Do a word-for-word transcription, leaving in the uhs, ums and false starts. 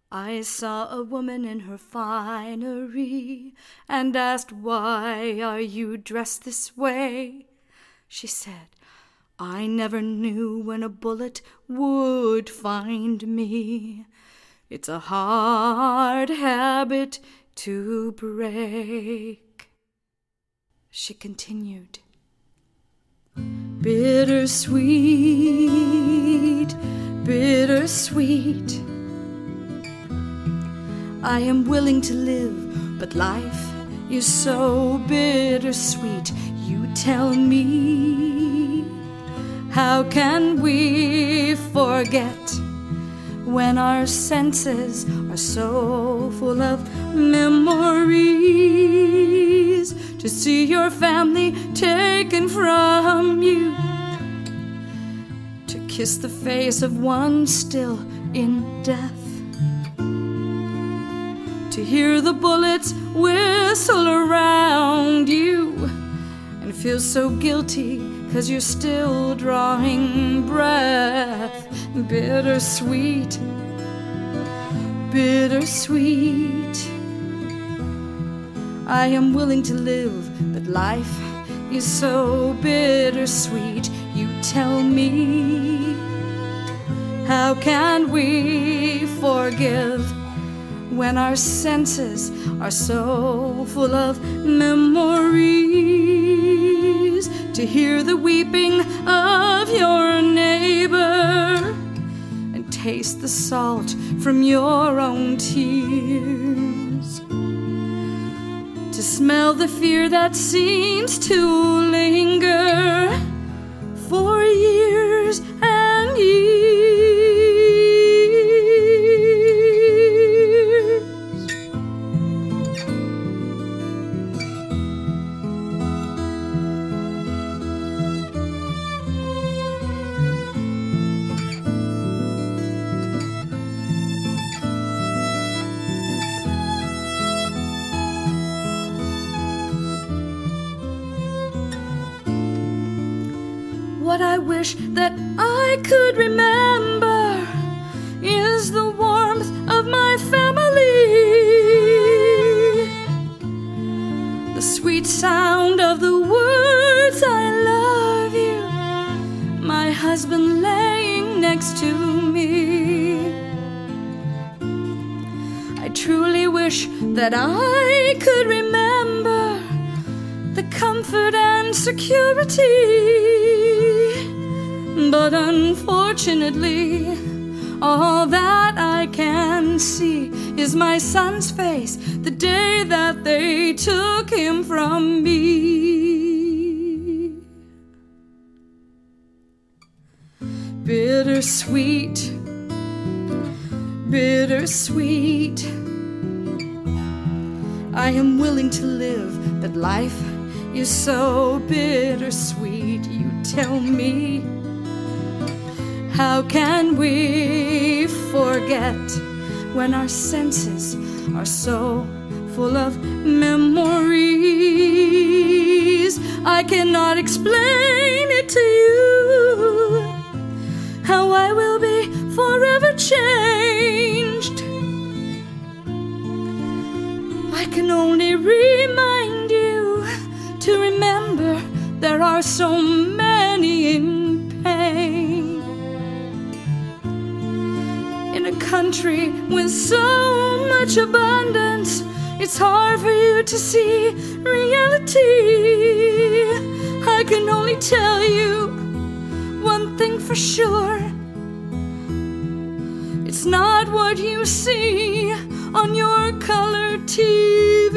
I saw a woman in her finery and asked, "Why are you dressed this way?" She said, "I never knew when a bullet would find me. It's a hard habit to break." She continued, "Bittersweet, bittersweet, I am willing to live, but life is so bittersweet. You tell me, how can we forget when our senses are so full of memories? To see your family taken from you, to kiss the face of one still in death, to hear the bullets whistle around you and feel so guilty 'cause you're still drawing breath. Bittersweet, bittersweet, I am willing to live, but life is so bittersweet. You tell me, how can we forgive when our senses are so full of memories? To hear the weeping of your neighbor and taste the salt from your own tears, to smell the fear that seems to linger for years and years. What I wish that I could remember is the warmth of my family, the sweet sound of the words "I love you," my husband laying next to me. I truly wish that I could remember the comfort and security, but unfortunately, all that I can see is my son's face the day that they took him from me. Bittersweet, bittersweet, I am willing to live, but life is so bittersweet. You tell me, how can we forget when our senses are so full of memories? I cannot explain it to you, how I will be forever changed. I can only remind you to remember there are so many in pain. In a country with so much abundance, it's hard for you to see reality. I can only tell you one thing for sure, it's not what you see on your colored T V.